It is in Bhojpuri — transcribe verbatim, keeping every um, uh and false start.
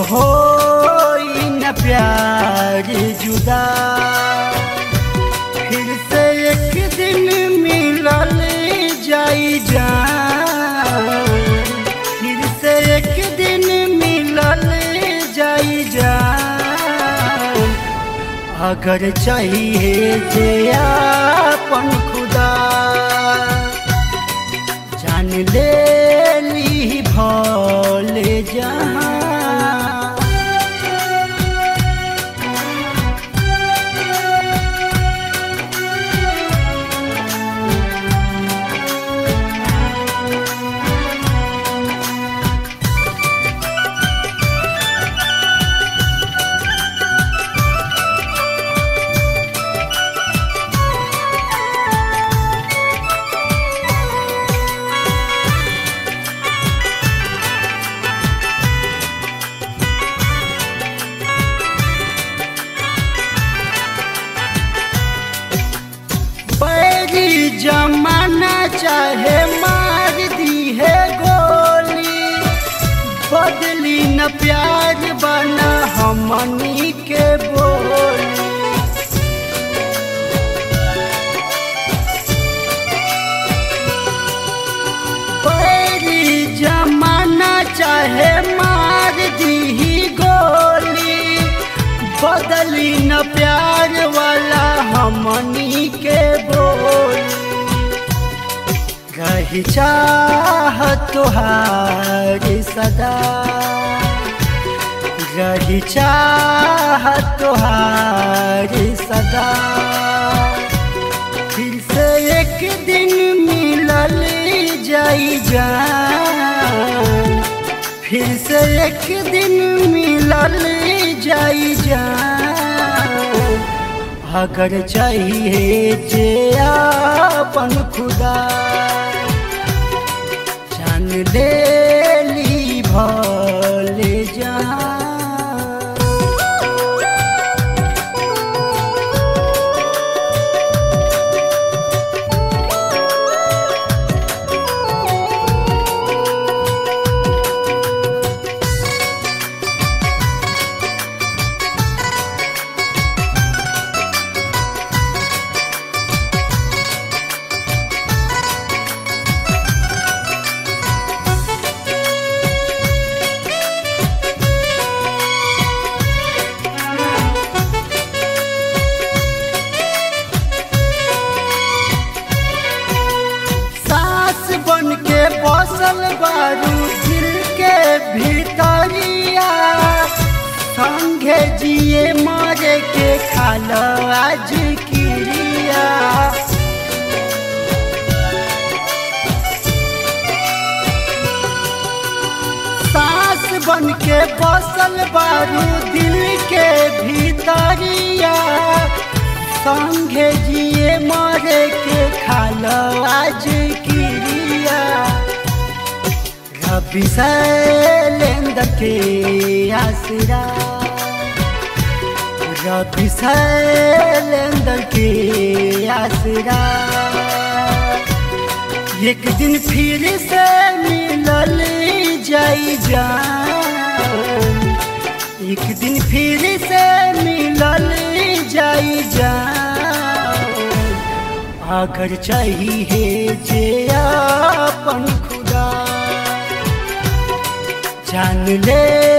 हो न प्यार जुदा, फिर से एक दिन मिलल जाई जान, फिर से एक दिन मिलल जाई जान। अगर चाहिए जे आपन खुदा, जान ले ली भले जहां। जमाना चाहे मार दी है गोली, बदली न प्यार बना हमनी के बोली। पहली जमाना चाहे मार दी गोली, बदली न प्यार वाला हमनी के बोली। रही चाह तुहार सदा, रही चाह तुहार सदा, फिर से एक दिन मिलल जाई जान, फिर से एक दिन मिलल जाई जान। अगर चाहिए जे आपन खुदा, जान ले ली भले जहां। बन के बसल बारू दिल के भीतरिया, संगे जिए मरे के खालो आज क्रिया। सांस बन के बसल बारू दिल के भीतरिया, संगे जिए मरे के खालो आज क्रिया। रबी शैलेंद्र के आसरा, रबी शैलेंद्र के आसरा, एक दिन फिर से मिलल जाई जान, एक दिन फिर से मिलल जाई जान। अगर चाहिए जे आपन खुदा, जान ले